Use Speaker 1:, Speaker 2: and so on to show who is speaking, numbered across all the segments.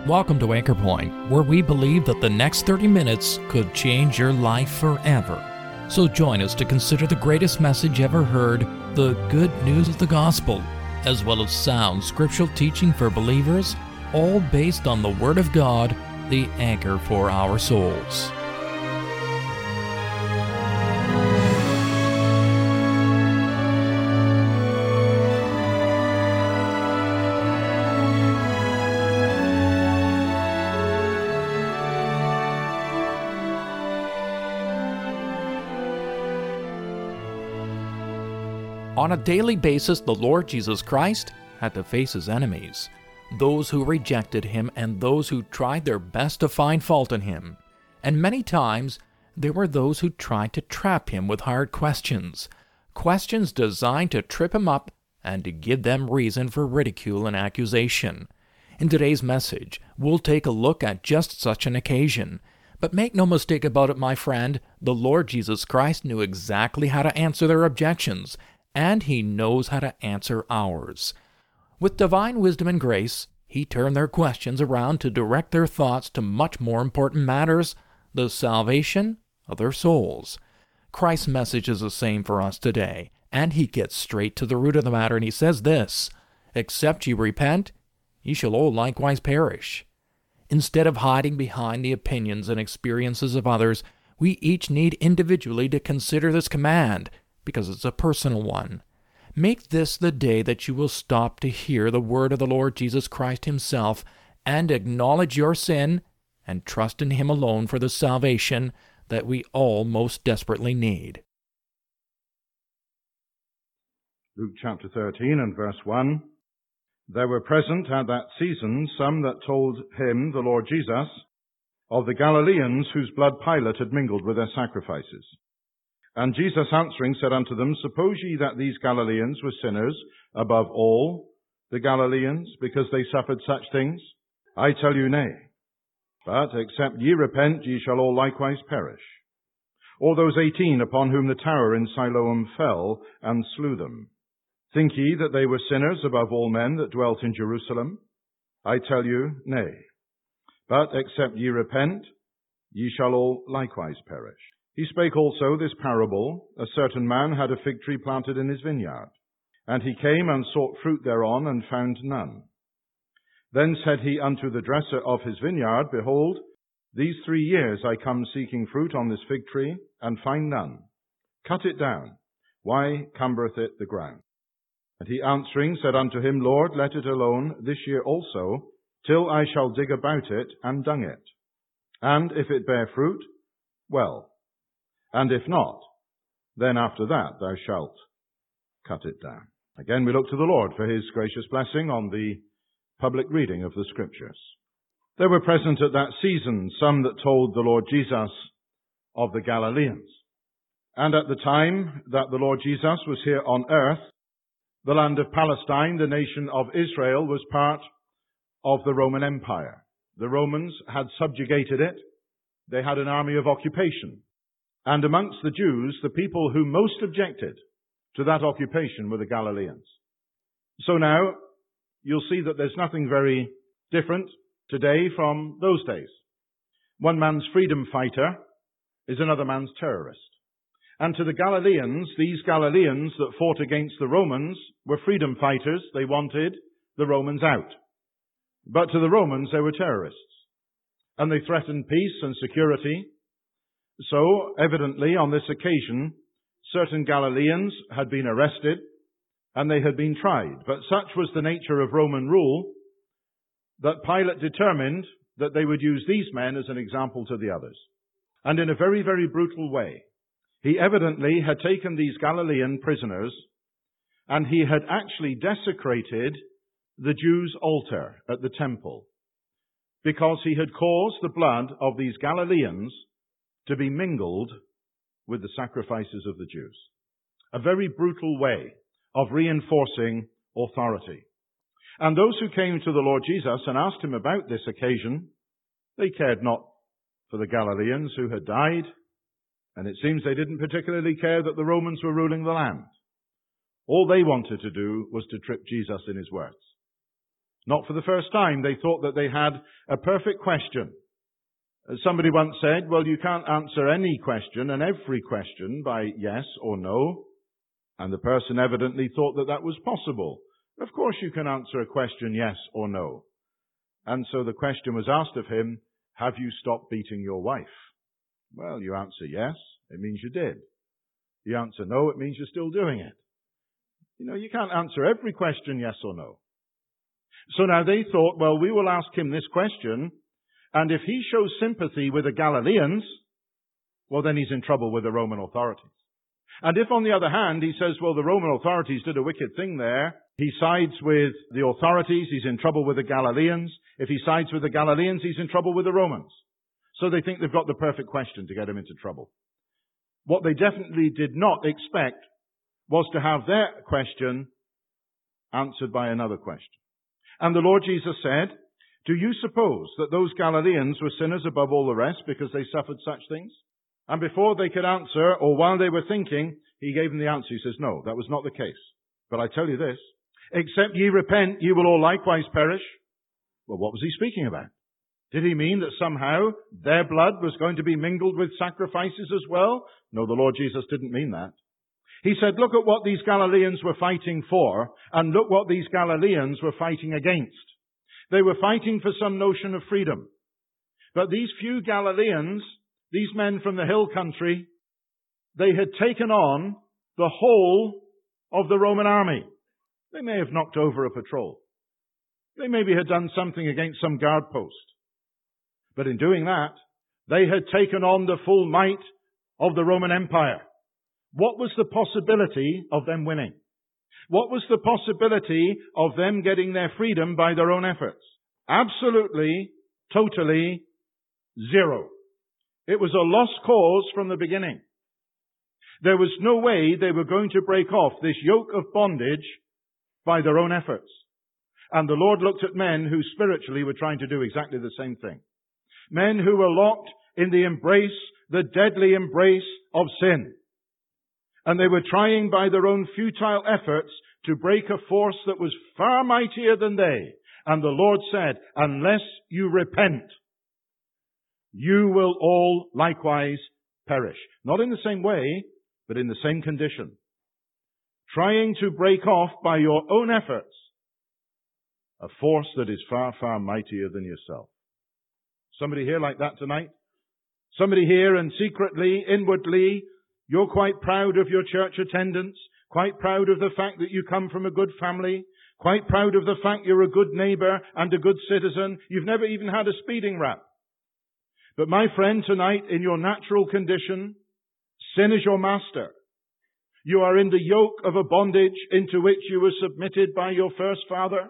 Speaker 1: Welcome to Anchor Point, where we believe that the next 30 minutes could change your life forever. So join us to consider the greatest message ever heard, the good news of the gospel, as well as sound scriptural teaching for believers, all based on the Word of God, the anchor for our souls. On a daily basis, the Lord Jesus Christ had to face his enemies, those who rejected him and those who tried their best to find fault in him. And many times, there were those who tried to trap him with hard questions designed to trip him up and to give them reason for ridicule and accusation. In today's message, we'll take a look at just such an occasion. But make no mistake about it, my friend, the Lord Jesus Christ knew exactly how to answer their objections, and he knows how to answer ours. With divine wisdom and grace, he turned their questions around to direct their thoughts to much more important matters, the salvation of their souls. Christ's message is the same for us today, and he gets straight to the root of the matter, and he says this: "Except ye repent, ye shall all likewise perish." Instead of hiding behind the opinions and experiences of others, we each need individually to consider this command, because it's a personal one. Make this the day that you will stop to hear the word of the Lord Jesus Christ himself and acknowledge your sin and trust in him alone for the salvation that we all most desperately need.
Speaker 2: Luke chapter 13 and verse 1. There were present at that season some that told him, the Lord Jesus, of the Galileans whose blood Pilate had mingled with their sacrifices. And Jesus answering said unto them, Suppose ye that these Galileans were sinners above all the Galileans, because they suffered such things? I tell you, nay. But except ye repent, ye shall all likewise perish. Or those 18 upon whom the tower in Siloam fell and slew them. Think ye that they were sinners above all men that dwelt in Jerusalem? I tell you, nay. But except ye repent, ye shall all likewise perish. He spake also this parable: A certain man had a fig tree planted in his vineyard, and he came and sought fruit thereon, and found none. Then said he unto the dresser of his vineyard, Behold, these 3 years I come seeking fruit on this fig tree, and find none. Cut it down. Why cumbereth it the ground? And he answering said unto him, Lord, let it alone this year also, till I shall dig about it and dung it. And if it bear fruit, well. And if not, then after that thou shalt cut it down. Again, we look to the Lord for his gracious blessing on the public reading of the Scriptures. There were present at that season some that told the Lord Jesus of the Galileans. And at the time that the Lord Jesus was here on earth, the land of Palestine, the nation of Israel, was part of the Roman Empire. The Romans had subjugated it. They had an army of occupation. And amongst the Jews, the people who most objected to that occupation were the Galileans. So now, you'll see that there's nothing very different today from those days. One man's freedom fighter is another man's terrorist. And to the Galileans, these Galileans that fought against the Romans were freedom fighters. They wanted the Romans out. But to the Romans, they were terrorists. And they threatened peace and security. So, evidently, on this occasion, certain Galileans had been arrested and they had been tried. But such was the nature of Roman rule that Pilate determined that they would use these men as an example to the others. And in a very, very brutal way. He evidently had taken these Galilean prisoners and he had actually desecrated the Jews' altar at the temple, because he had caused the blood of these Galileans to be mingled with the sacrifices of the Jews. A very brutal way of reinforcing authority. And those who came to the Lord Jesus and asked him about this occasion, they cared not for the Galileans who had died, and it seems they didn't particularly care that the Romans were ruling the land. All they wanted to do was to trip Jesus in his words. Not for the first time. They thought that they had a perfect question. Somebody once said, well, you can't answer any question and every question by yes or no. And the person evidently thought that that was possible. Of course you can answer a question yes or no. And so the question was asked of him, have you stopped beating your wife? Well, you answer yes, it means you did. You answer no, it means you're still doing it. You can't answer every question yes or no. So now they thought, well, we will ask him this question, and if he shows sympathy with the Galileans, well, then he's in trouble with the Roman authorities. And if, on the other hand, he says, well, the Roman authorities did a wicked thing there, he sides with the authorities, he's in trouble with the Galileans. If he sides with the Galileans, he's in trouble with the Romans. So they think they've got the perfect question to get him into trouble. What they definitely did not expect was to have their question answered by another question. And the Lord Jesus said, do you suppose that those Galileans were sinners above all the rest because they suffered such things? And before they could answer, or while they were thinking, he gave them the answer. He says, no, that was not the case. But I tell you this, except ye repent, ye will all likewise perish. Well, what was he speaking about? Did he mean that somehow their blood was going to be mingled with sacrifices as well? No, the Lord Jesus didn't mean that. He said, look at what these Galileans were fighting for, and look what these Galileans were fighting against. They were fighting for some notion of freedom. But these few Galileans, these men from the hill country, they had taken on the whole of the Roman army. They may have knocked over a patrol. They maybe had done something against some guard post. But in doing that, they had taken on the full might of the Roman Empire. What was the possibility of them winning? What was the possibility of them getting their freedom by their own efforts? Absolutely, totally, zero. It was a lost cause from the beginning. There was no way they were going to break off this yoke of bondage by their own efforts. And the Lord looked at men who spiritually were trying to do exactly the same thing. Men who were locked in the embrace, the deadly embrace of sin. And they were trying by their own futile efforts to break a force that was far mightier than they. And the Lord said, unless you repent, you will all likewise perish. Not in the same way, but in the same condition. Trying to break off by your own efforts a force that is far, far mightier than yourself. Somebody here like that tonight? Somebody here and secretly, inwardly, you're quite proud of your church attendance, quite proud of the fact that you come from a good family, quite proud of the fact you're a good neighbor and a good citizen. You've never even had a speeding rap. But my friend, tonight, in your natural condition, sin is your master. You are in the yoke of a bondage into which you were submitted by your first father.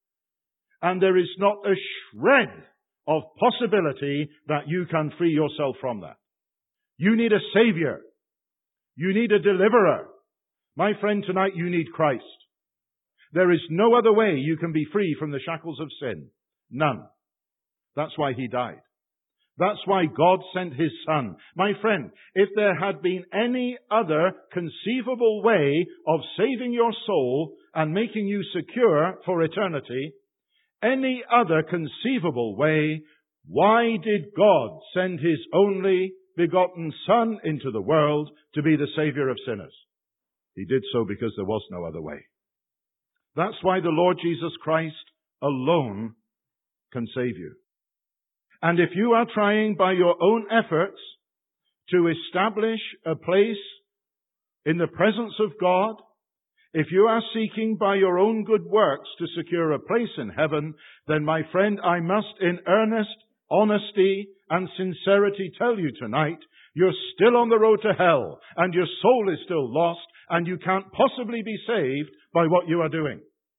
Speaker 2: And there is not a shred of possibility that you can free yourself from that. You need a Savior. You need a deliverer. My friend, tonight you need Christ. There is no other way you can be free from the shackles of sin. None. That's why He died. That's why God sent His Son. My friend, if there had been any other conceivable way of saving your soul and making you secure for eternity, any other conceivable way, why did God send His only begotten Son into the world to be the Savior of sinners? He did so because there was no other way. That's why the Lord Jesus Christ alone can save you. And if you are trying by your own efforts to establish a place in the presence of God, if you are seeking by your own good works to secure a place in heaven, then my friend, I must in earnest honesty and sincerity tell you tonight, you're still on the road to hell, and your soul is still lost, and you can't possibly be saved by what you are doing.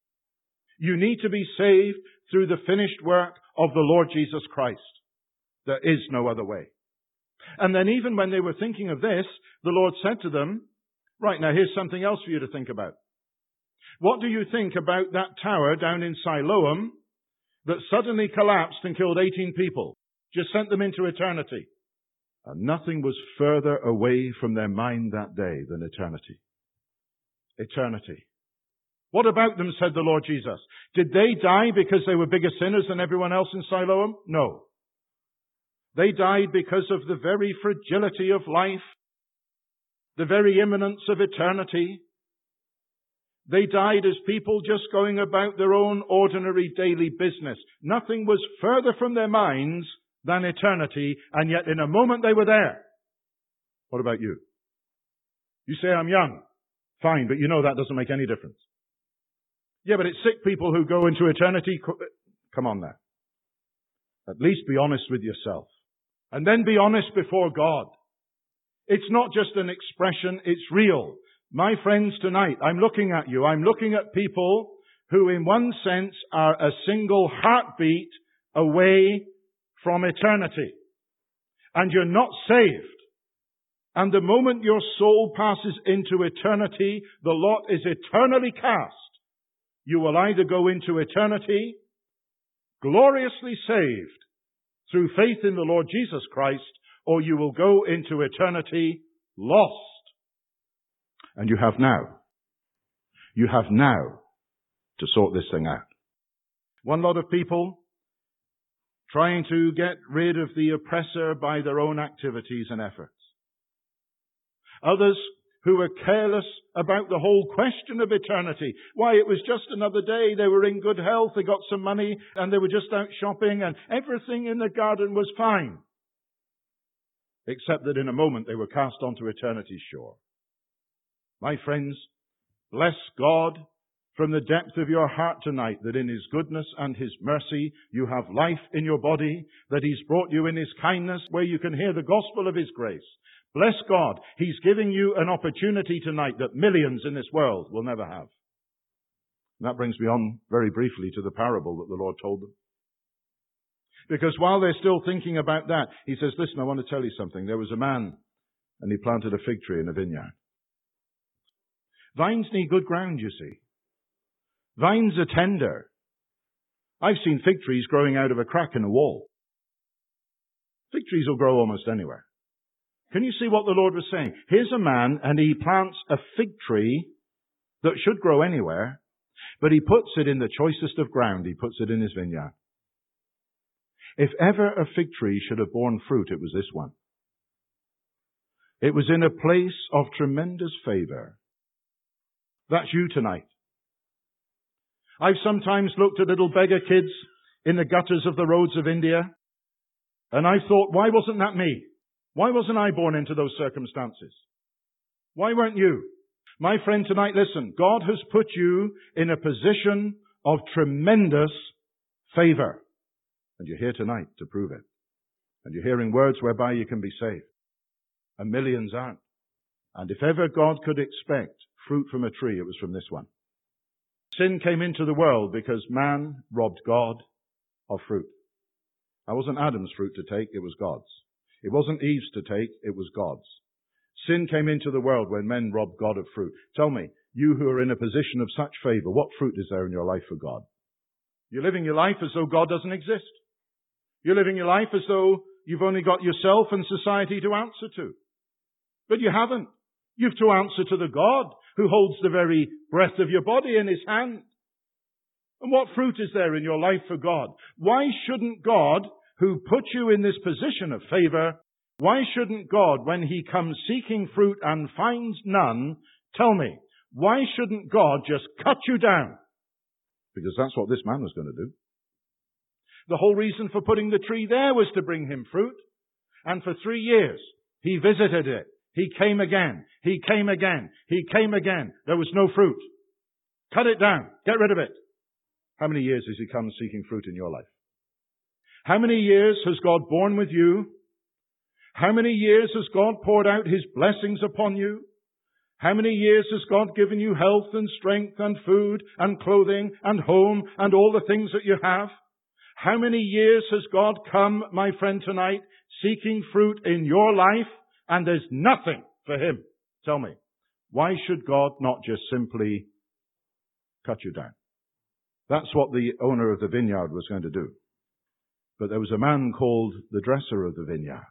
Speaker 2: You need to be saved through the finished work of the Lord Jesus Christ. There is no other way. And then even when they were thinking of this, the Lord said to them, right, now here's something else for you to think about. What do you think about that tower down in Siloam that suddenly collapsed and killed 18 people? Just sent them into eternity. And nothing was further away from their mind that day than eternity. Eternity. What about them, said the Lord Jesus? Did they die because they were bigger sinners than everyone else in Siloam? No. They died because of the very fragility of life, the very imminence of eternity. They died as people just going about their own ordinary daily business. Nothing was further from their minds than eternity, and yet in a moment they were there. What about you? You say, I'm young. Fine, but you know that doesn't make any difference. Yeah, but it's sick people who go into eternity. Come on now. At least be honest with yourself. And then be honest before God. It's not just an expression, it's real. My friends, tonight, I'm looking at you. I'm looking at people who in one sense are a single heartbeat away from eternity. And you're not saved. And the moment your soul passes into eternity, the lot is eternally cast. You will either go into eternity gloriously saved through faith in the Lord Jesus Christ, or you will go into eternity lost. And you have now to sort this thing out. One lot of people trying to get rid of the oppressor by their own activities and efforts. Others who were careless about the whole question of eternity. Why, it was just another day. They were in good health, they got some money, and they were just out shopping, and everything in the garden was fine. Except that in a moment they were cast onto eternity's shore. My friends, bless God from the depth of your heart tonight that in His goodness and His mercy you have life in your body, that He's brought you in His kindness where you can hear the gospel of His grace. Bless God, He's giving you an opportunity tonight that millions in this world will never have. And that brings me on very briefly to the parable that the Lord told them. Because while they're still thinking about that, He says, listen, I want to tell you something. There was a man and he planted a fig tree in a vineyard. Vines need good ground, you see. Vines are tender. I've seen fig trees growing out of a crack in a wall. Fig trees will grow almost anywhere. Can you see what the Lord was saying? Here's a man and he plants a fig tree that should grow anywhere, but he puts it in the choicest of ground. He puts it in his vineyard. If ever a fig tree should have borne fruit, it was this one. It was in a place of tremendous favor. That's you tonight. I've sometimes looked at little beggar kids in the gutters of the roads of India, and I've thought, why wasn't that me? Why wasn't I born into those circumstances? Why weren't you? My friend, tonight, listen, God has put you in a position of tremendous favor. And you're here tonight to prove it. And you're hearing words whereby you can be saved. And millions aren't. And if ever God could expect fruit from a tree, it was from this one. Sin came into the world because man robbed God of fruit. That wasn't Adam's fruit to take, it was God's. It wasn't Eve's to take, it was God's. Sin came into the world when men robbed God of fruit. Tell me, you who are in a position of such favor, what fruit is there in your life for God? You're living your life as though God doesn't exist. You're living your life as though you've only got yourself and society to answer to. But you haven't. You've to answer to the God who holds the very breath of your body in His hand. And what fruit is there in your life for God? Why shouldn't God, who put you in this position of favor, why shouldn't God, when He comes seeking fruit and finds none, tell me, why shouldn't God just cut you down? Because that's what this man was going to do. The whole reason for putting the tree there was to bring him fruit. And for 3 years, he visited it. He came again. He came again. He came again. There was no fruit. Cut it down. Get rid of it. How many years has He come seeking fruit in your life? How many years has God borne with you? How many years has God poured out His blessings upon you? How many years has God given you health and strength and food and clothing and home and all the things that you have? How many years has God come, my friend, tonight, seeking fruit in your life, and there's nothing for Him? Tell me, why should God not just simply cut you down? That's what the owner of the vineyard was going to do. But there was a man called the dresser of the vineyard.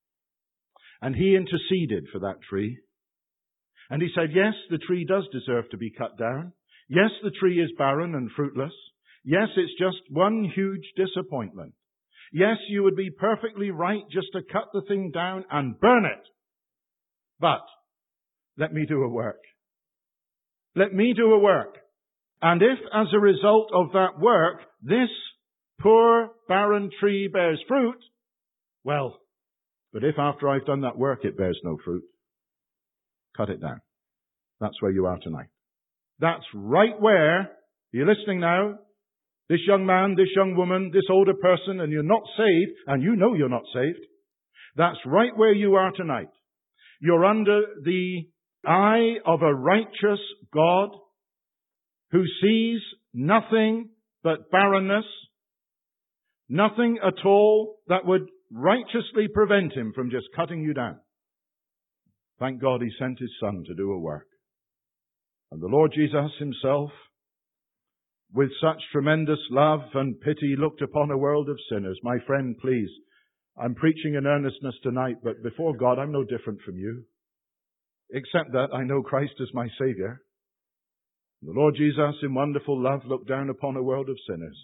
Speaker 2: And he interceded for that tree. And he said, yes, the tree does deserve to be cut down. Yes, the tree is barren and fruitless. Yes, it's just one huge disappointment. Yes, you would be perfectly right just to cut the thing down and burn it. But let me do a work. Let me do a work. And if, as a result of that work, this poor barren tree bears fruit, well, but if after I've done that work it bears no fruit, cut it down. That's where you are tonight. That's right where, are you listening now? This young man, this young woman, this older person, and you're not saved, and you know you're not saved. That's right where you are tonight. You're under the eye of a righteous God who sees nothing but barrenness, nothing at all that would righteously prevent him from just cutting you down. Thank God he sent his Son to do a work. And the Lord Jesus himself, with such tremendous love and pity, looked upon a world of sinners. My friend, please, I'm preaching in earnestness tonight, but before God, I'm no different from you. Except that I know Christ as my Savior. The Lord Jesus, in wonderful love, looked down upon a world of sinners.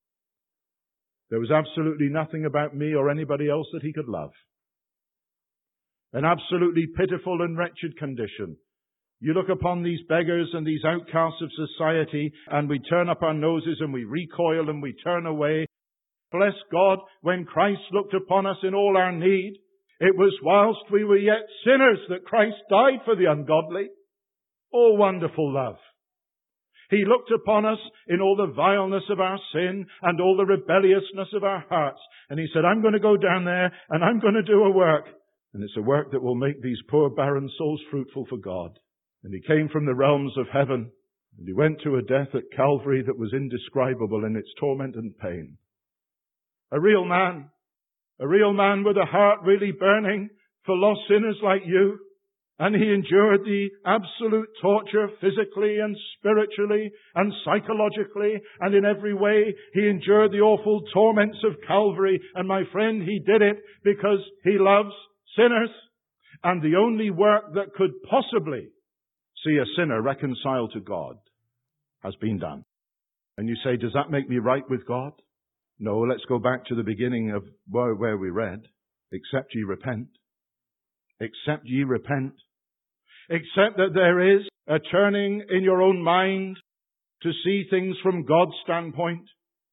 Speaker 2: There was absolutely nothing about me or anybody else that he could love. An absolutely pitiful and wretched condition. You look upon these beggars and these outcasts of society, and we turn up our noses and we recoil and we turn away. Bless God, when Christ looked upon us in all our need, it was whilst we were yet sinners that Christ died for the ungodly. Oh, wonderful love. He looked upon us in all the vileness of our sin and all the rebelliousness of our hearts. And he said, I'm going to go down there and I'm going to do a work. And it's a work that will make these poor barren souls fruitful for God. And he came from the realms of heaven, and he went to a death at Calvary that was indescribable in its torment and pain. A real man with a heart really burning for lost sinners like you. And he endured the absolute torture physically and spiritually and psychologically, and in every way he endured the awful torments of Calvary. And my friend, he did it because he loves sinners. And the only work that could possibly see a sinner reconciled to God has been done. And you say, does that make me right with God? No, let's go back to the beginning of where we read. Except ye repent. Except ye repent. Except that there is a turning in your own mind to see things from God's standpoint.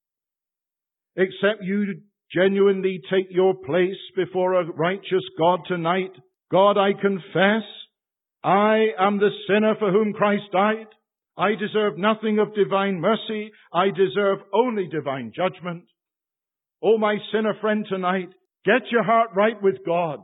Speaker 2: Except you genuinely take your place before a righteous God tonight. God, I confess, I am the sinner for whom Christ died. I deserve nothing of divine mercy. I deserve only divine judgment. Oh, my sinner friend tonight, get your heart right with God.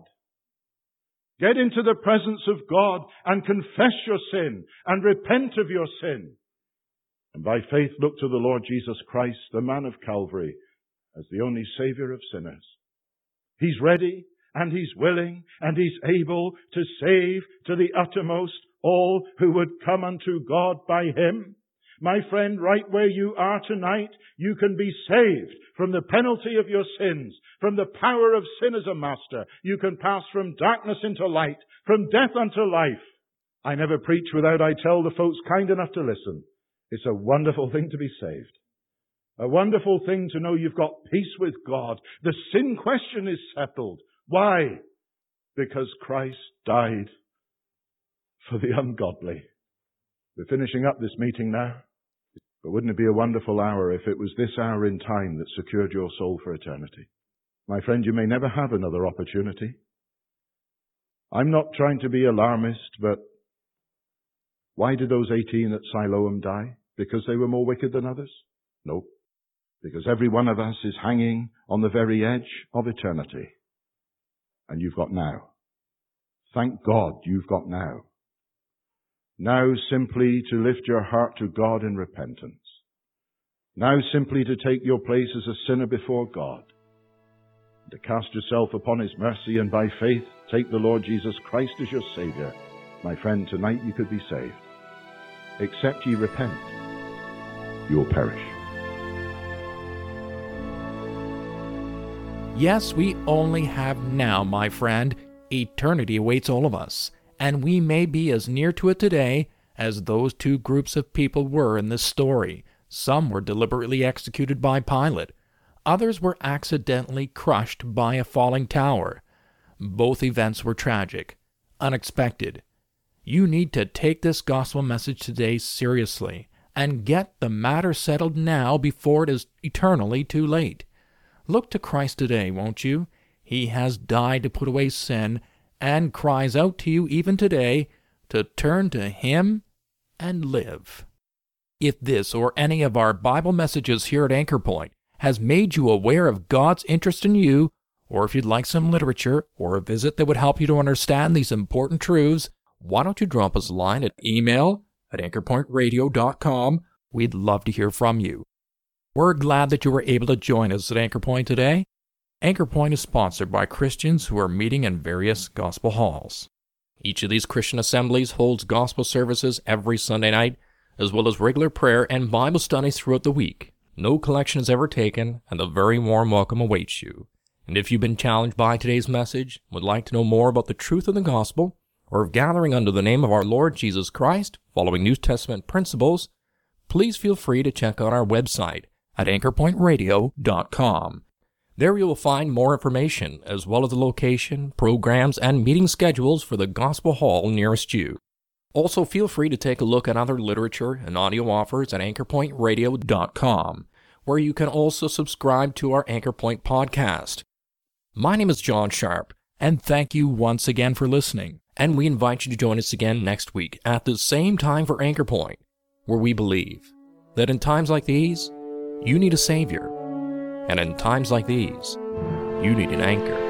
Speaker 2: Get into the presence of God and confess your sin and repent of your sin. And by faith look to the Lord Jesus Christ, the man of Calvary, as the only Savior of sinners. He's ready and He's willing and He's able to save to the uttermost all who would come unto God by Him. My friend, right where you are tonight, you can be saved from the penalty of your sins, from the power of sin as a master. You can pass from darkness into light, from death unto life. I never preach without I tell the folks kind enough to listen. It's a wonderful thing to be saved. A wonderful thing to know you've got peace with God. The sin question is settled. Why? Because Christ died for the ungodly. We're finishing up this meeting now. But wouldn't it be a wonderful hour if it was this hour in time that secured your soul for eternity? My friend, you may never have another opportunity. I'm not trying to be alarmist, but why did those 18 at Siloam die? Because they were more wicked than others? No. Because every one of us is hanging on the very edge of eternity. And you've got now. Thank God you've got now. Now simply to lift your heart to God in repentance. Now simply to take your place as a sinner before God. To cast yourself upon His mercy and by faith take the Lord Jesus Christ as your Savior. My friend, tonight you could be saved. Except ye repent, you will perish.
Speaker 1: Yes, we only have now, my friend. Eternity awaits all of us, and we may be as near to it today as those two groups of people were in this story. Some were deliberately executed by Pilate. Others were accidentally crushed by a falling tower. Both events were tragic, unexpected. You need to take this gospel message today seriously and get the matter settled now before it is eternally too late. Look to Christ today, won't you? He has died to put away sin and cries out to you even today to turn to Him and live. If this or any of our Bible messages here at Anchor Point has made you aware of God's interest in you, or if you'd like some literature or a visit that would help you to understand these important truths, why don't you drop us a line at email@anchorpointradio.com. We'd love to hear from you. We're glad that you were able to join us at Anchor Point today. Anchor Point is sponsored by Christians who are meeting in various gospel halls. Each of these Christian assemblies holds gospel services every Sunday night, as well as regular prayer and Bible studies throughout the week. No collection is ever taken, and a very warm welcome awaits you. And if you've been challenged by today's message, would like to know more about the truth of the gospel, or of gathering under the name of our Lord Jesus Christ, following New Testament principles, please feel free to check out our website at anchorpointradio.com. There you will find more information, as well as the location, programs, and meeting schedules for the Gospel Hall nearest you. Also, feel free to take a look at other literature and audio offers at anchorpointradio.com, where you can also subscribe to our Anchor Point podcast. My name is John Sharp, and thank you once again for listening. And we invite you to join us again next week at the same time for Anchor Point, where we believe that in times like these, you need a Savior. And in times like these, you need an anchor.